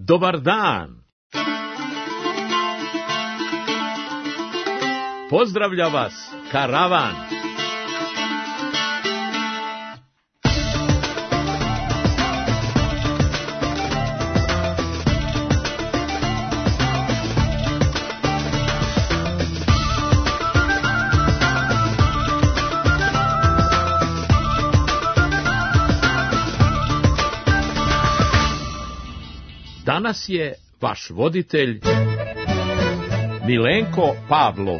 Dobar dan! Pozdravlja vas karavan! Danas je vaš voditelj Milenko Pavlov.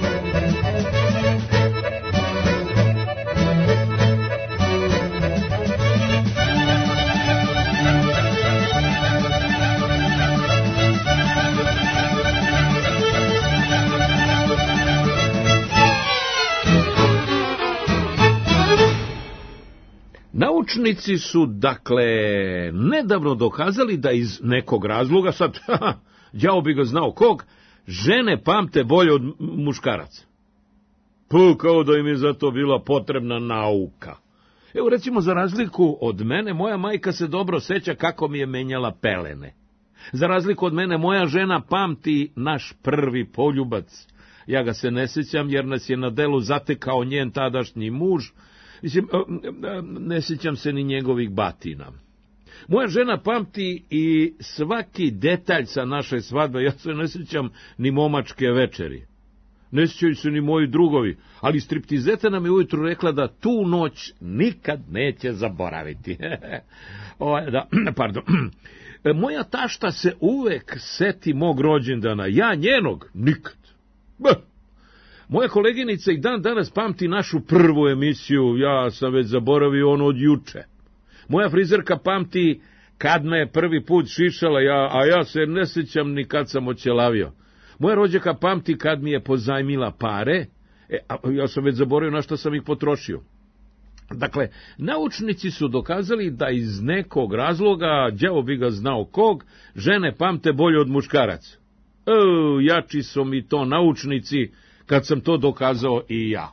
Naučnici su, dakle, nedavno dokazali da iz nekog razloga, sad, đavo bi ga znao kog, žene pamte bolje od muškaraca. Kao da im je za to bila potrebna nauka. Evo, recimo, za razliku od mene, moja majka se dobro seća kako mi je menjala pelene. Za razliku od mene, moja žena pamti naš prvi poljubac. Ja ga se ne sećam, jer nas je na delu zatekao njen tadašnji muž. Mislim, ne sjećam se ni njegovih batina. Moja žena pamti i svaki detalj sa naše svadbe, ja se ne sjećam ni momačke večeri. Ne sjećaju se ni moji drugovi, ali striptizeta nam je ujutru rekla da tu noć nikad neće zaboraviti. Pardon. Moja tašta se uvek seti mog rođendana, ja njenog nikad. Moja koleginica i dan danas pamti našu prvu emisiju, ja sam već zaboravio ono od juče. Moja frizerka pamti kad me prvi put šišala, a ja se ne sjećam ni kad sam oćelavio. Moja rođaka pamti kad mi je pozajmila pare, a ja sam već zaboravio na što sam ih potrošio. Dakle, naučnici su dokazali da iz nekog razloga, đavo bi ga znao kog, žene pamte bolje od muškaraca. Jači su mi to naučnici, kad sam to dokazao i ja.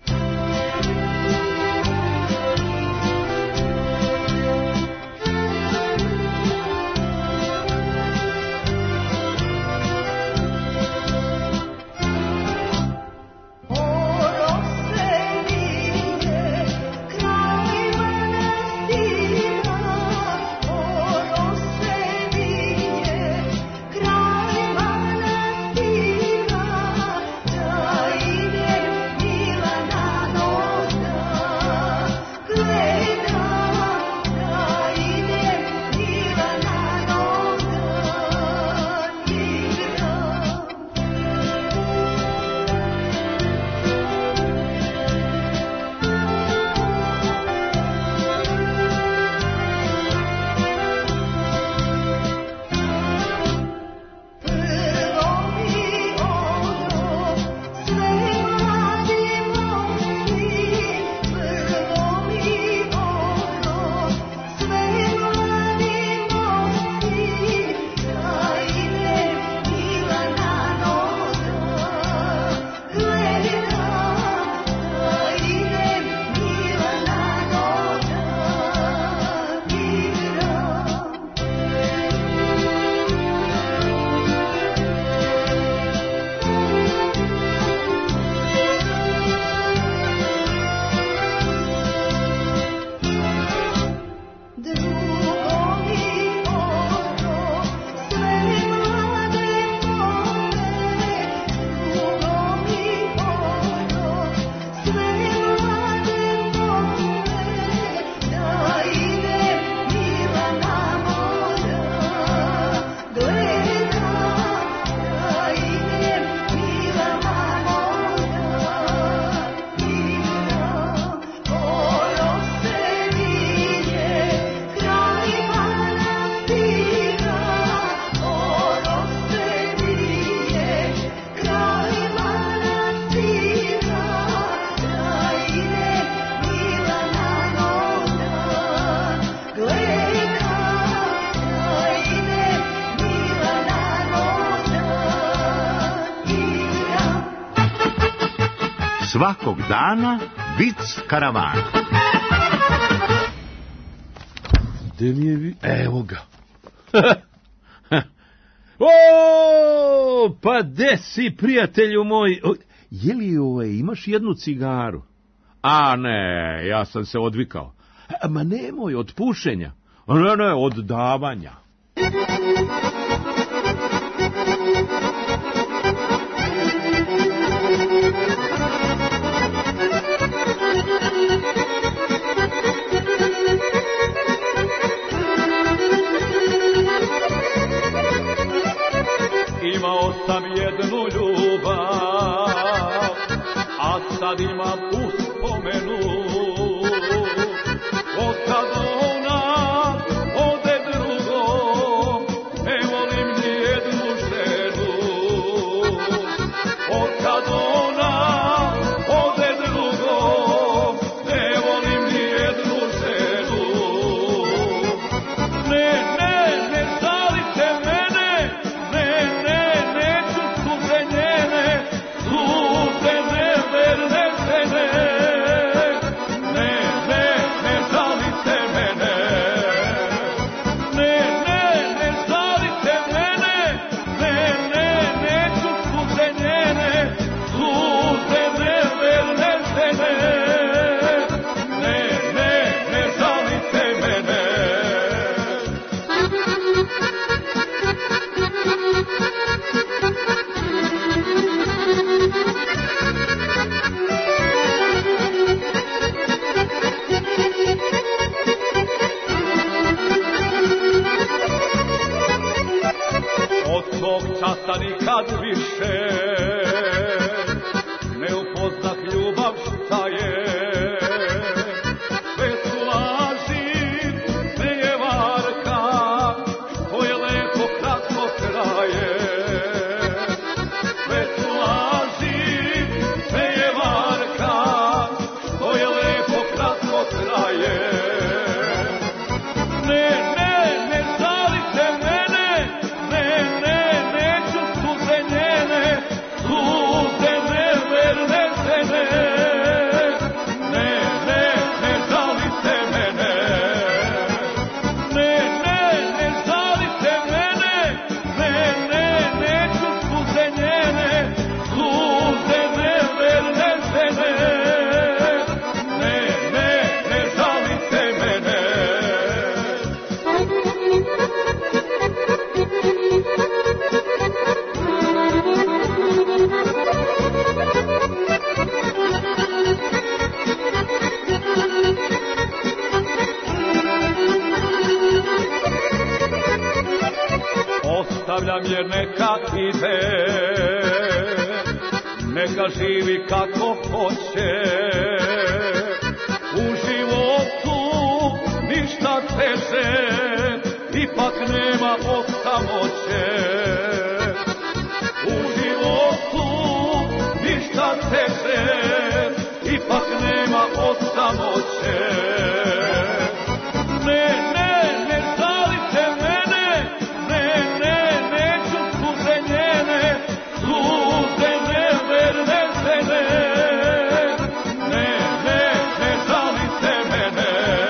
Svakog dana vic karavan. Gde mi je Evo ga. Pa de si, prijatelju moj? Je li imaš jednu cigaru? A ne, ja sam se odvikao. Ma nemoj, od pušenja. Ne, od davanja. Imao sam jednu ljubav, a sad imam uspomenu. Od kad ona ode drugom, ne volim nijednu ženu. Od kad ona ode drugom, ne volim nijednu ženu. Ne žalite mene, neću suze njene, suze neverne žene. Ne žalite mene, ne žalite mene, neću suze njene, suze neverne žene. Ne žalite mene. Od tog časa nikad više ne upoznah ljubav šta je. Sve su laži, ne je varka, koje lepo kratko traje. Sve su laži, ne je varka, koje lepo kratko traje. Ne žalite mene, neću suze njene, suze neverne žene. Ne žalite mene, ne žalite mene, neću suze njene, suze neverne žene. Ne žalite mene. Ostavljam jer neka ide, neka živi kako hoće. U životu ništa teže, ipak nema od samoće. U životu ništa teže, ipak nema od samoće. Ne žalite mene, neću suze njene, suze neverne žene. Ne žalite mene,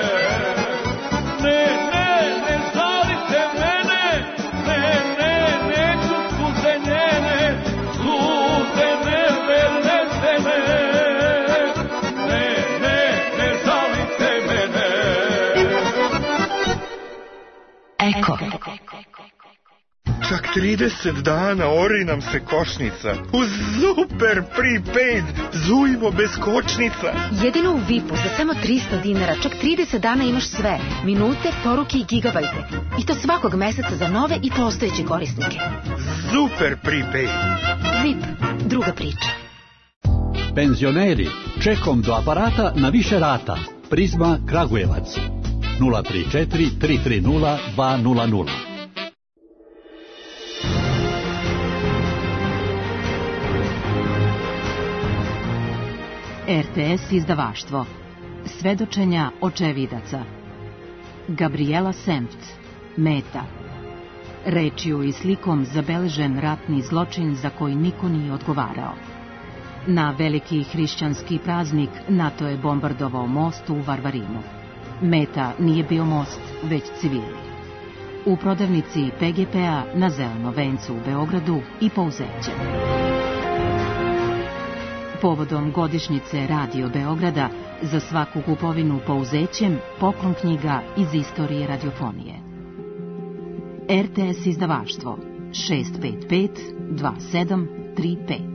ne žalite mene, neću suze njene, suze neverne žene. Ne žalite mene. Eko. Čak 30 dana ori nam se košnica. Uz super prepaid zujmo bez kočnica. Jedino u VIP-u za samo 300 dinara, čak 30 dana imaš sve. Minute, poruke i gigabajte. I to svakog meseca za nove i postojeće korisnike. Super prepaid. VIP, druga priča. Penzioneri, čekom do aparata na više rata. Prizma Kragujevac. 034 330 200. RTS izdavaštvo. Svedočenja očevidaca. Gabriela Sempt. Meta. Rečju i slikom zabeležen ratni zločin za koji niko nije odgovarao. Na veliki hrišćanski praznik NATO je bombardovao most u Varvarinu. Meta nije bio most, već civili. u prodavnici PGP-a na Zelenom vencu u Beogradu i Pouzeće. Povodom godišnjice Radio Beograda za svaku kupovinu Pouzećem poklon knjiga iz istorije radiofonije. RTS izdavaštvo 655 2735.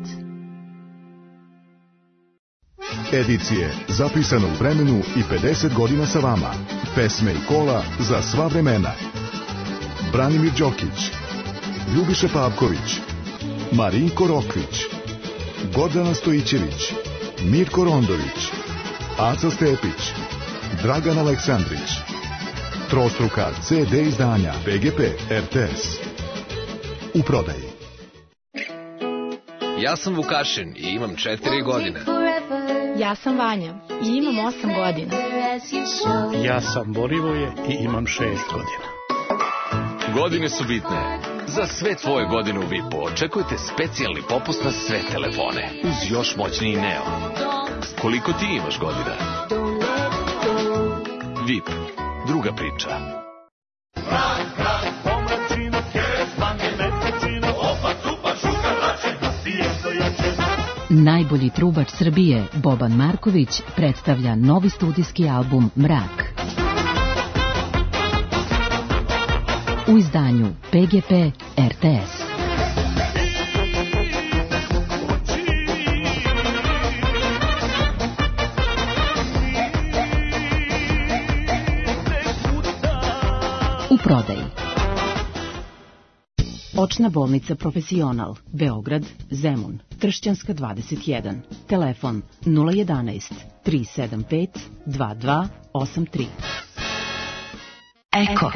Edicije zapisane u vremenu i 50 godina sa vama. Pesme i kola za sva vremena. Branimir Đokić, Ljubiša Pavković, Marinko Rokvić, Gordana Stojićević, Mirko Rondović, Aca Stepić, Dragan Aleksandrić. Trostruka CD izdanja PGP RTS. U prodaji. Ja sam Vukašin i imam 4 godine. Ja sam Vanja i imam 8 godina. Ja sam Borivoje i imam 6 godina. Godine su bitne. Za sve tvoje godine u VIP-u očekujte specijalni popust na sve telefone uz još moćniji Neo. Koliko ti imaš godina? VIP. Druga priča. Najbolji trubač Srbije, Boban Marković, predstavlja novi studijski album Mrak. U izdanju PGP RTS. U prodaji. Očna bolnica Profesional, Beograd, Zemun, Tršćanska 21. Telefon 011 375 2283. Eko.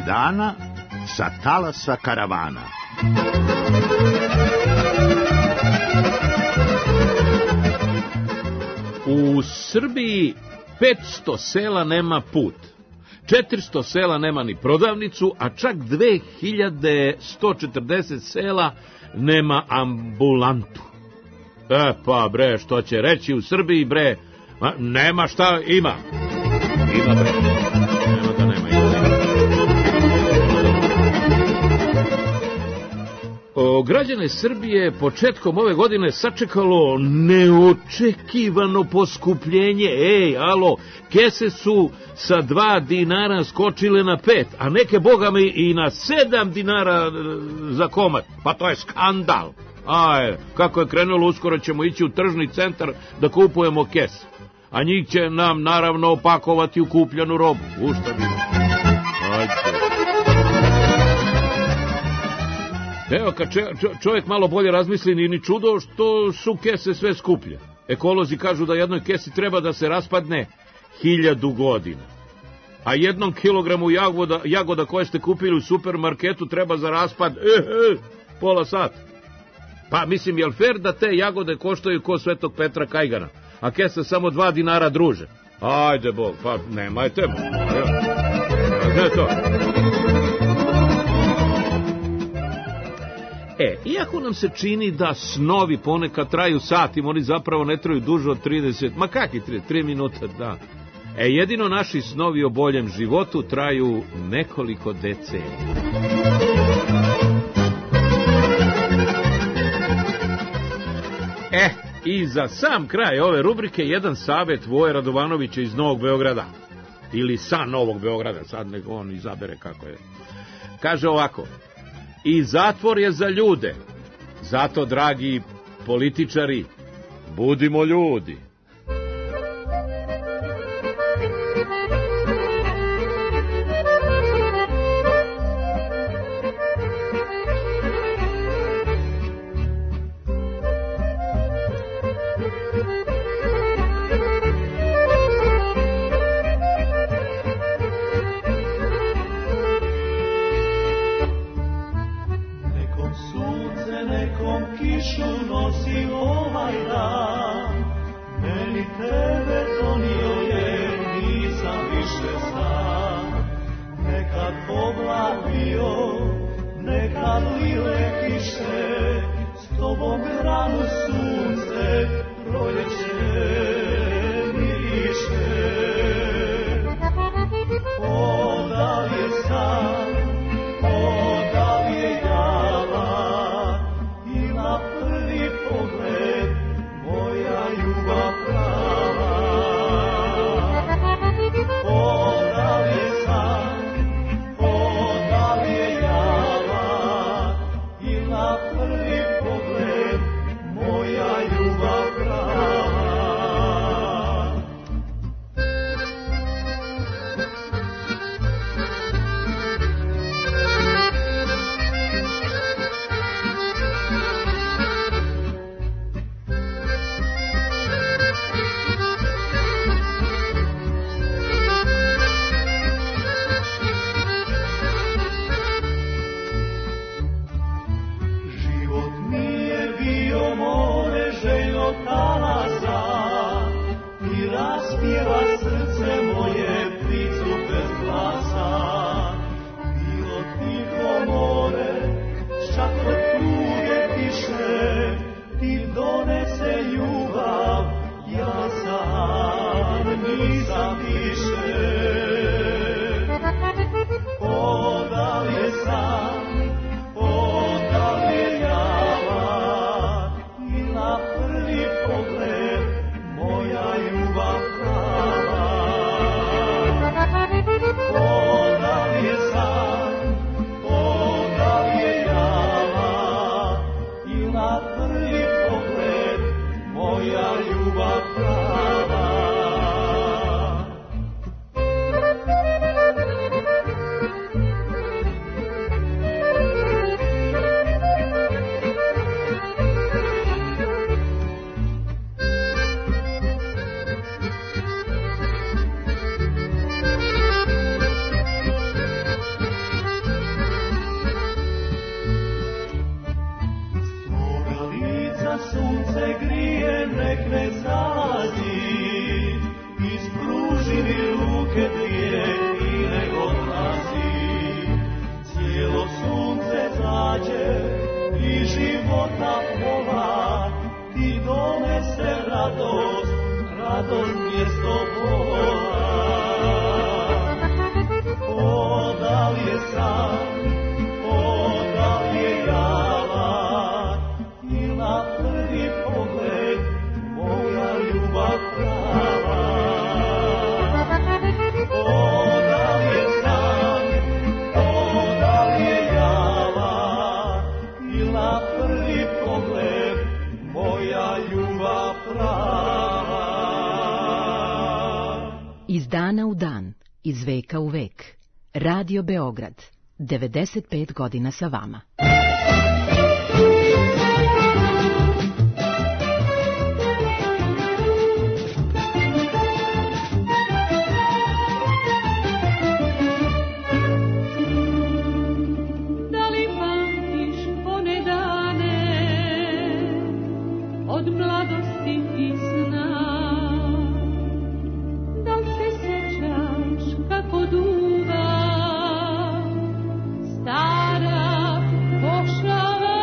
dana sa talasa karavana. U Srbiji 500 sela nema put, 400 sela nema ni prodavnicu, a čak 2140 sela nema ambulantu. Pa bre, što će reći u Srbiji bre, nema šta, ima. Ima bre, nema da nema, ima. Građane Srbije početkom ove godine sačekalo neočekivano poskupljenje. Alo, kese su sa 2 dinara skočile na 5, a neke bogami i na 7 dinara za komad. Pa to je skandal. Kako je krenulo, uskoro ćemo ići u tržni centar da kupujemo kese. A njih će nam naravno opakovati u kupljenu robu. Šta bi? Evo, kad čovjek malo bolje razmisli, ni čudo što su kese sve skuplje. Ekolozi kažu da jednoj kesi treba da se raspadne 1000 godina. A 1 kilogramu jagoda koje ste kupili u supermarketu treba za raspad pola sata. Pa mislim, jel fair da te jagode koštaju ko Svetog Petra Kajgana, a kesa samo 2 dinara, druže? Ajde bog, pa nemajte. Ne to. Iako nam se čini da snovi ponekad traju satima, oni zapravo ne traju duže od 30, ma kakvi 3 minuta, da. Jedino naši snovi o boljem životu traju nekoliko decenija. I za sam kraj ove rubrike jedan savjet Voje Radovanovića iz Novog Beograda. Ili sa Novog Beograda, sad nek on izabere kako je. Kaže ovako: i zatvor je za ljude, zato, dragi političari, budimo ljudi. sunce grije, nek ne zalazi, ispruži mi ruke dvije i nek odlazi. Cijelo sunce zađe i života pola, ti donese radost, radost mjesto bola. O, da li je san, o, da li je java, i na prvi pogled moja ljubav prava. O, da li je san, o, da li je java, i na prvi pogled moja ljubav prava. Iz dana u dan, iz veka u vek. Radio Beograd, 95 godina sa vama. Da li pamtiš one dane od mladosti i sna? Da li se sjećaš kako duva stara pošava?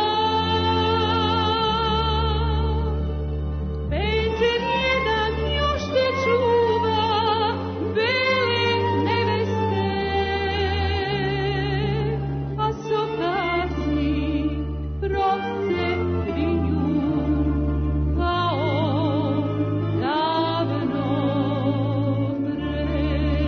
Penđer jedan još te čuva bele neveste, a sokaci prosvetrinju kao davno pre.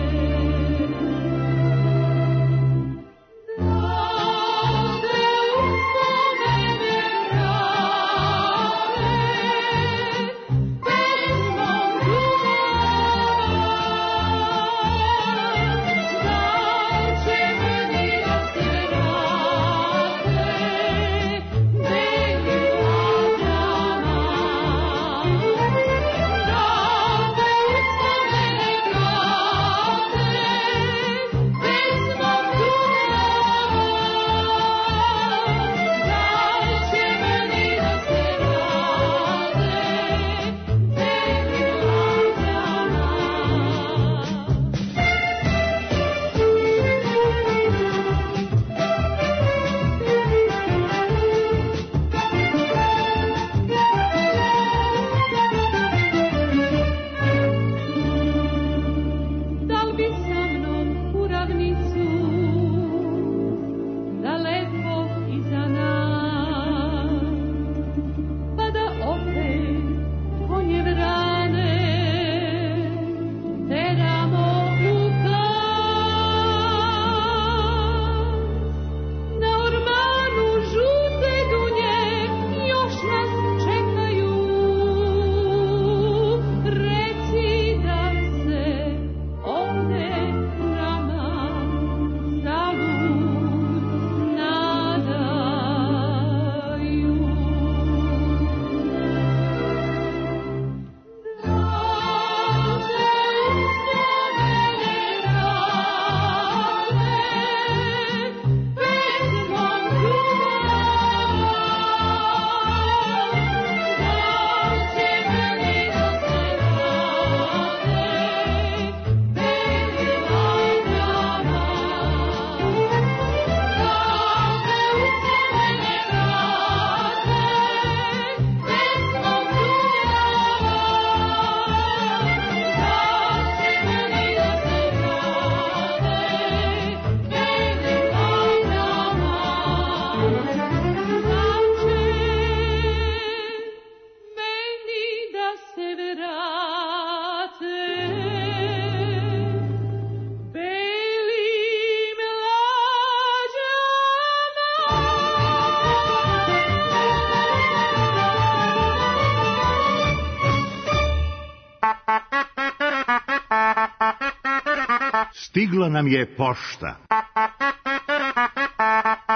Stigla nam je pošta.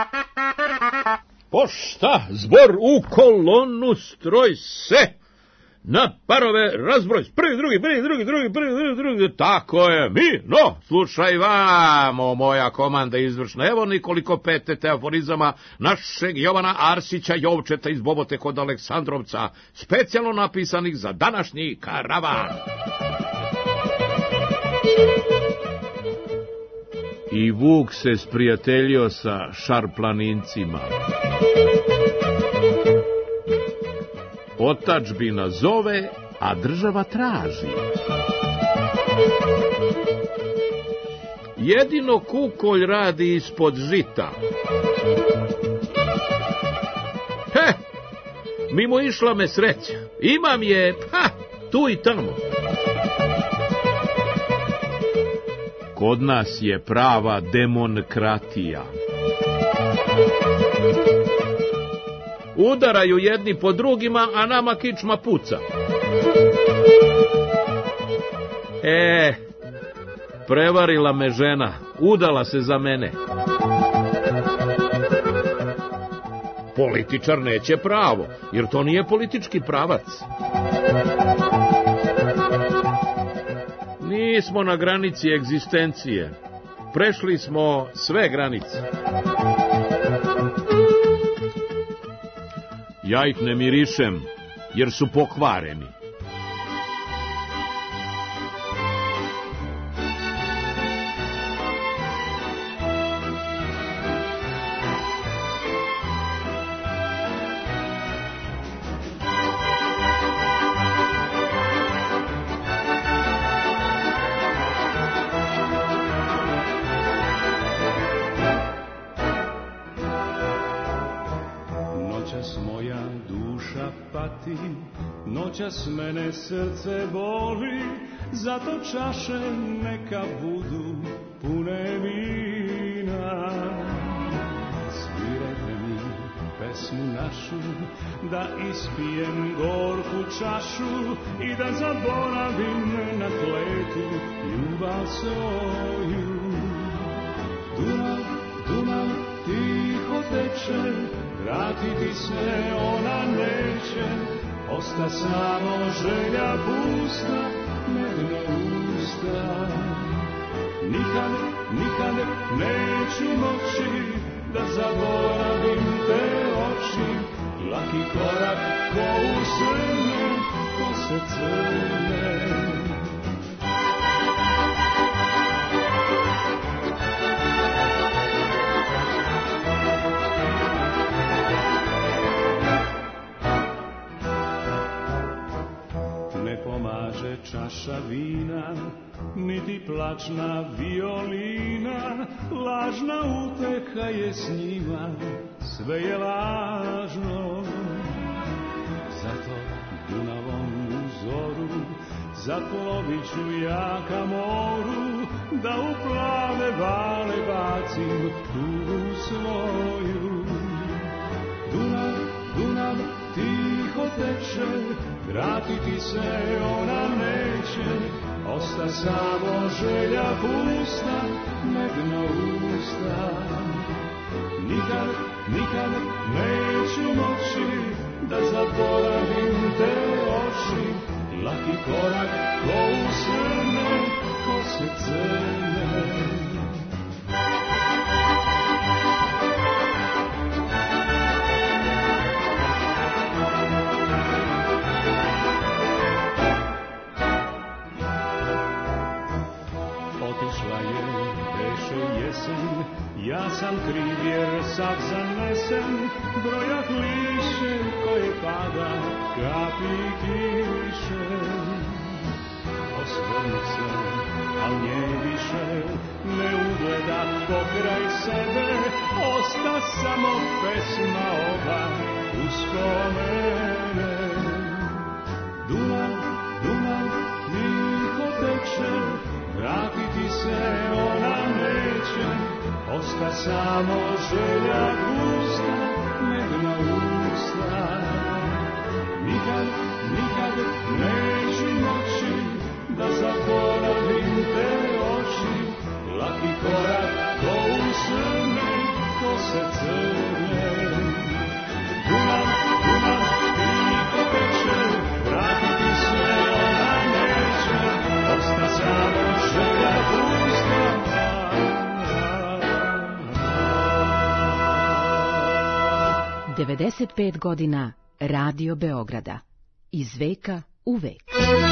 Pošta, zbor u kolonu, stroj se. Na parove, razbroj, prvi, drugi, tako je, mi, no, slušaj vamo, moja komanda izvršna, evo nekoliko PTT aforizama našeg Jovana Arsića Jovčeta iz Bobote kod Aleksandrovca, specijalno napisanih za današnji karavan. I Vuk se sprijateljio sa šarplanincima. Otadžbina zove, a država traži. Jedino kukolj radi ispod žita. Mimo išla me sreća. Imam je, tu i tamo. Kod nas je prava demokratija. Udaraju jedni po drugima, a nama kičma puca. Prevarila me žena, udala se za mene. Političar neće pravo, jer to nije politički pravac. Nismo na granici egzistencije. Prešli smo sve granice. Ja ih ne mirišem, jer su pokvareni. Noćas mene srce boli, zato čaše neka budu pune vina. Svirajte mi pesmu našu, da ispijem gorku čašu i da zaboravim na kletu ljubav svoju. Dunav, Dunav tiho teče, vratiti se ona neće. Osta samo želja pusta, medne usta. Nikad, nikad neću moći da zaboravim te oči. Laki korak ko u srne, ko se crne. Čaša vina, niti plačna violina, lažna uteha je s njima, sve je lažno. Zato Dunavom u zoru zaplovit ću ja ka moru, da u plave vale bacim tugu svoju. Dunav, Dunav tiho teče, vratiti se ona neće, osta samo želja pusta, medna usta. Nikad, nikad neću moći da zaboravim te oči, laki korak ko u srne, ko se crne. Ja sam kriv jer sav zanesen, brojak liše koje pada, kapi kiše. Osvrni se, al nje više ne ugleda pokraj sebe, osta samo pesma ova uspomene. Dunav, Dunav, tiho teče, vratiti se ona neće, osta samo želja pusta, medna usta. Nikad, nikad neću moći da zaboravim te oči, laki korak ko u srne, ko se crne. Dunav, Dunav, tiho teče, vratiti 95 godina Radio Beograda. Iz veka u vek.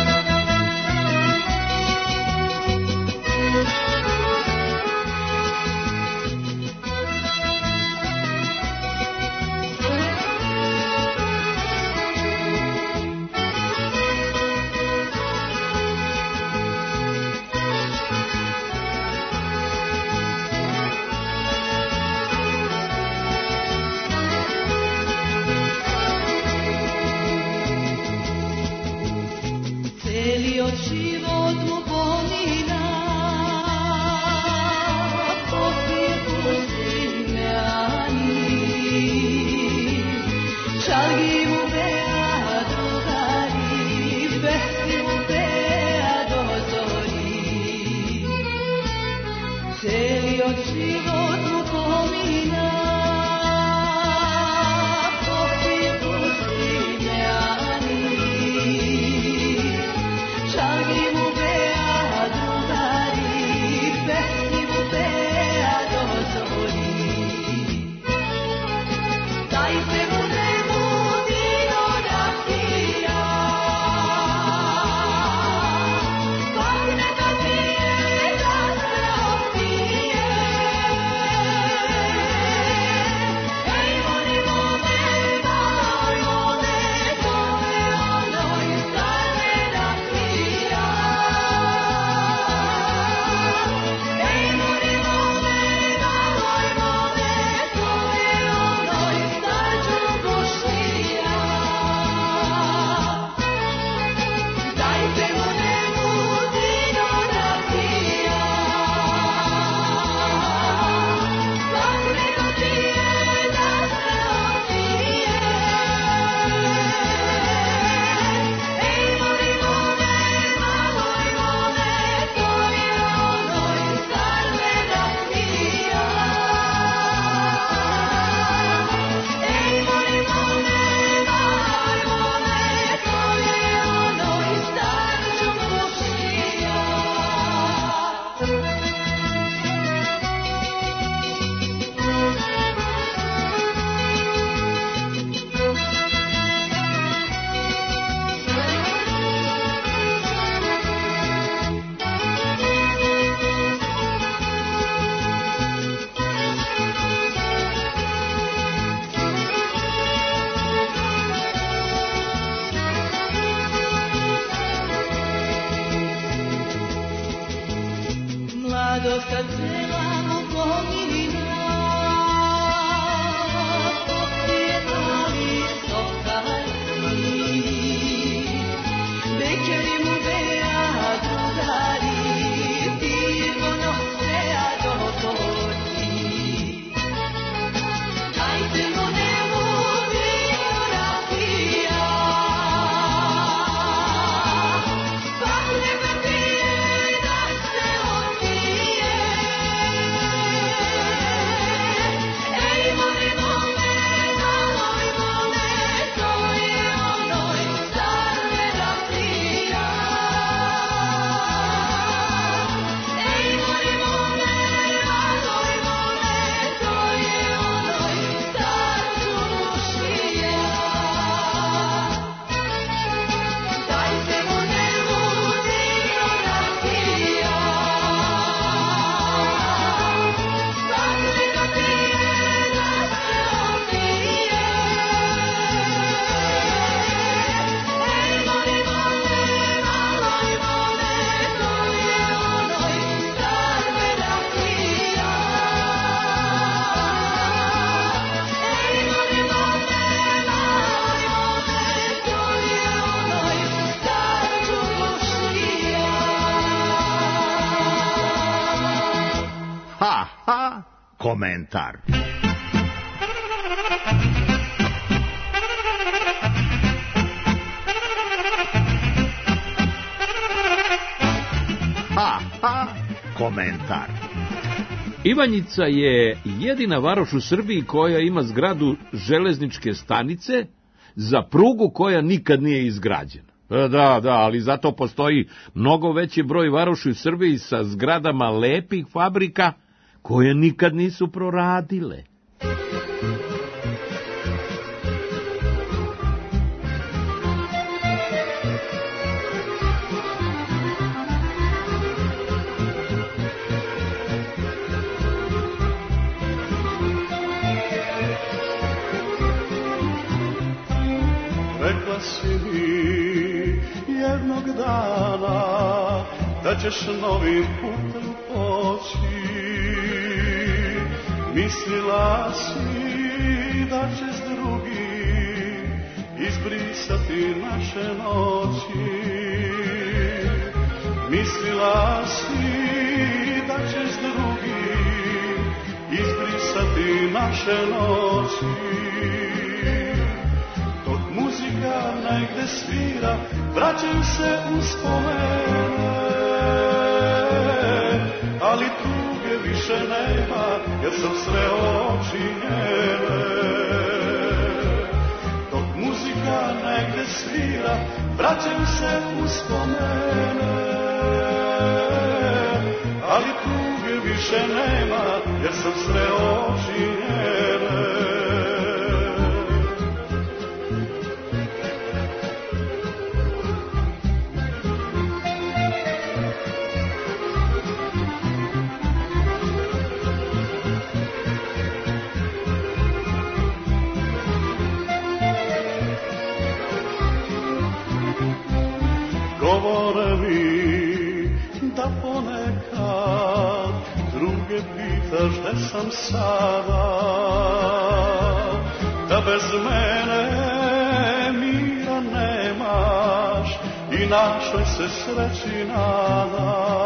Komentar. Komentar. Ivanjica je jedina varoš u Srbiji koja ima zgradu železničke stanice za prugu koja nikad nije izgrađena. Da, ali zato postoji mnogo veći broj varoši u Srbiji sa zgradama lepih fabrika koje nikad nisu proradile. rekla si mi jednog dana da ćeš novim putem poći. Mislila si da će s drugim izbrisati naše noći. Mislila si da će s drugim izbrisati naše noći. Dok muzika negde svira, vraćam se uspomene, ali tuge više nema, jer sam sreo oči njene. Dok muzika negde svira, vraćam se uspomene, ali tuge više nema, jer sam sreo oči njene. Govore mi da ponekad druge pitaš gde sam sada, da bez mene mira nemaš i našoj se sreći nadaš,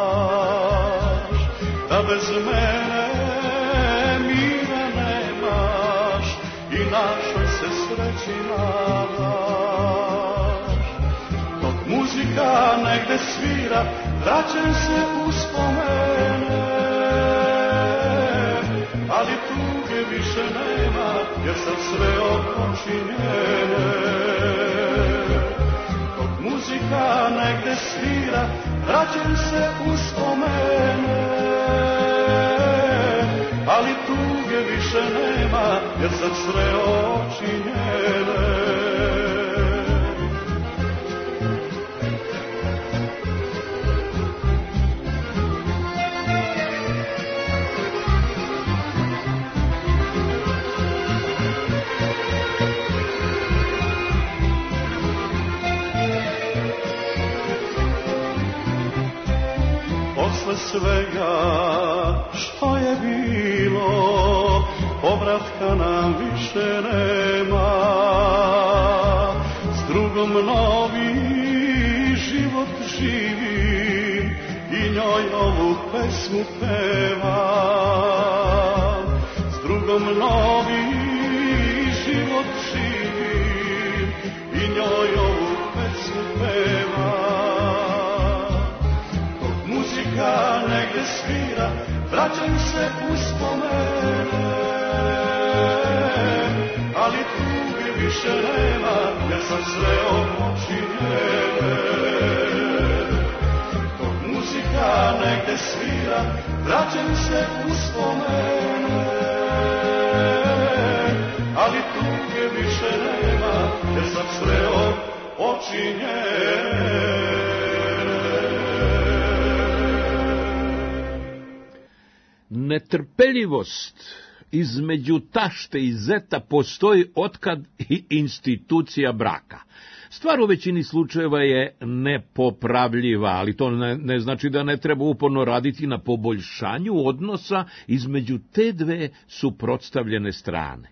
da bez mene mira nemaš i našoj se sreći nadaš. Muzika negde svira, vraćam se uspomene, ali tuge više nema, jer sam sreo oči njene. Dok muzika negde svira, vraćam se uspomene, ali tuge više nema, jer sam sreo oči njene. Posle svega što je bilo, povratka nam više nema. S drugom novi život živim i njoj ovu pesmu pevam. S drugom novi život živim i njoj ovu pesmu pevam. Muzika negde svira, vraćam se uspomene, ali tuge više nema, jer sam sreo oči njene. Dok muzika negde svira, vraćam se uspomene, ali tuge više nema, jer sam sreo oči njene. Netrpeljivost između tašte i zeta postoji otkad i institucija braka. Stvar u većini slučajeva je nepopravljiva, ali to ne znači da ne treba uporno raditi na poboljšanju odnosa između te dve suprotstavljene strane.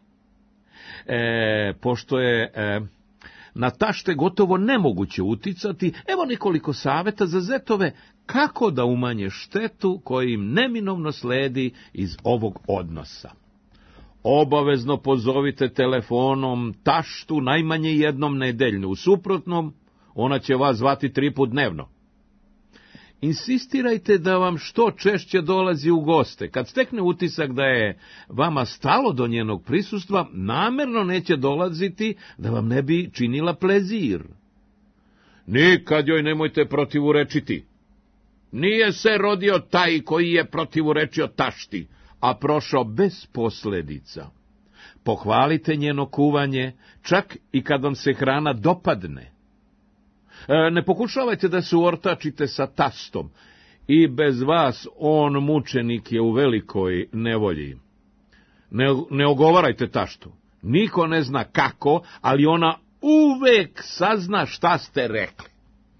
Pošto je na tašte gotovo nemoguće uticati, evo nekoliko saveta za zetove kako da umanje štetu koja im neminovno sledi iz ovog odnosa. Obavezno pozovite telefonom taštu najmanje jednom nedeljno, u suprotnom ona će vas zvati 3 puta dnevno. Insistirajte da vam što češće dolazi u goste. Kad stekne utisak da je vama stalo do njenog prisustva, namerno neće dolaziti da vam ne bi činila plezir. Nikad joj nemojte protivurečiti. Nije se rodio taj koji je protivurečio tašti, a prošao bez posledica. Pohvalite njeno kuvanje, čak i kad vam se hrana dopadne. Ne pokušavajte da se uortačite sa tastom, i bez vas on mučenik je u velikoj nevolji. Ne ogovarajte taštu. Niko ne zna kako, ali ona uvek sazna šta ste rekli.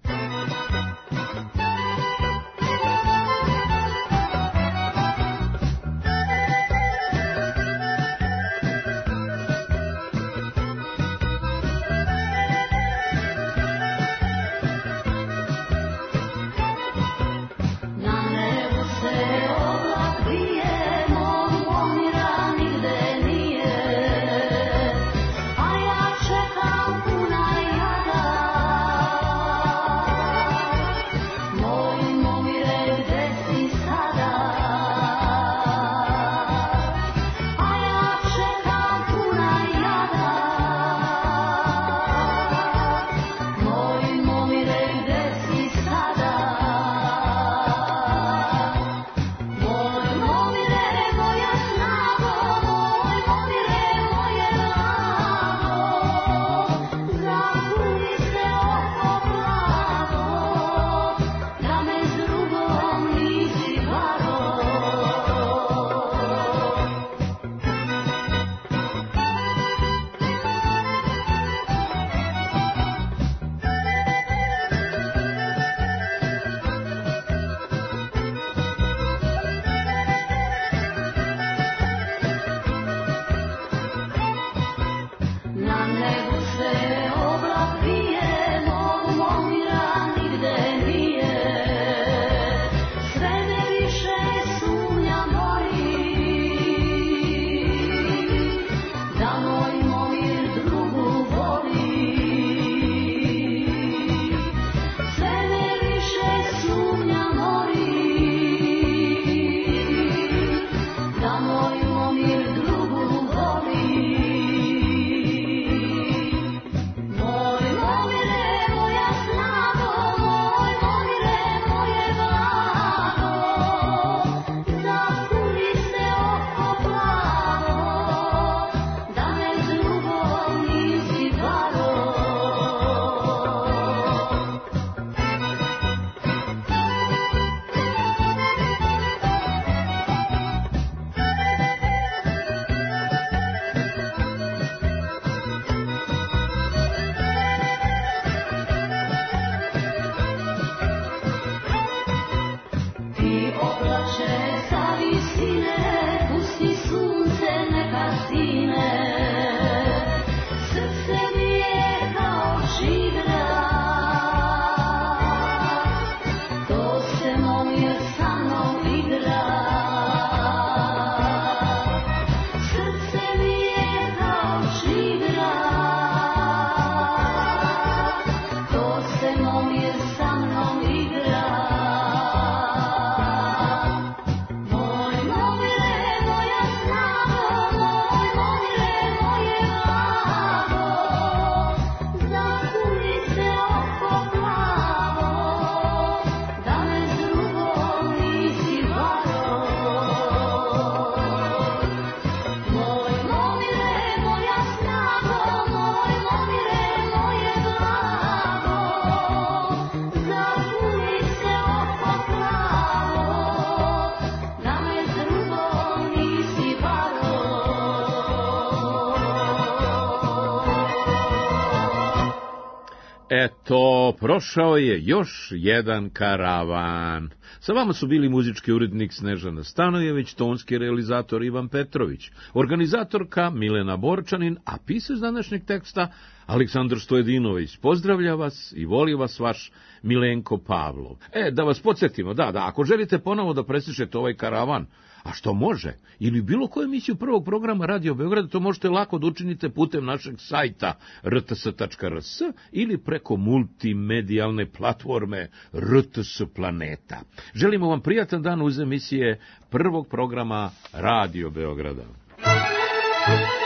Eto, prošao je još jedan karavan. Sa vama su bili muzički urednik Snežana Stanojević, tonski realizator Ivan Petrović, organizatorka Milena Borčanin, a pisac današnjeg teksta Aleksandar Stojedinović. Pozdravlja vas i voli vas vaš Milenko Pavlov. Da vas podsjetimo, ako želite ponovo da preslušate ovaj karavan, a što može, ili bilo koju emisiju prvog programa Radio Beograda, to možete lako da učinite putem našeg sajta rts.rs ili preko multimedijalne platforme RTS Planeta. Želimo vam prijatan dan uz emisije prvog programa Radio Beograda.